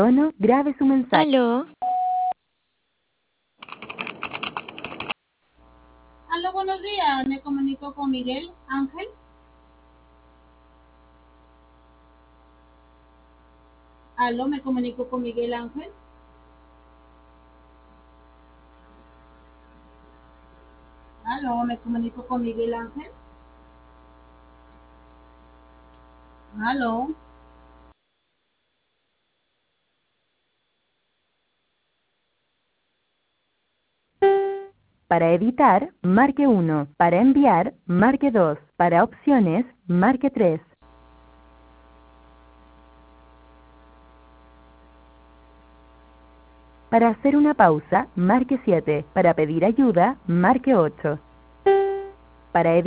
tono, grabe su mensaje. Aló, Aló, buenos días. Me comunico con Miguel Ángel. Aló, me comunico con Miguel Ángel. Aló, me comunico con Miguel Ángel. Aló. Para editar, marque 1. Para enviar, marque 2. Para opciones, marque 3. Para hacer una pausa, marque 7. Para pedir ayuda, marque 8. Para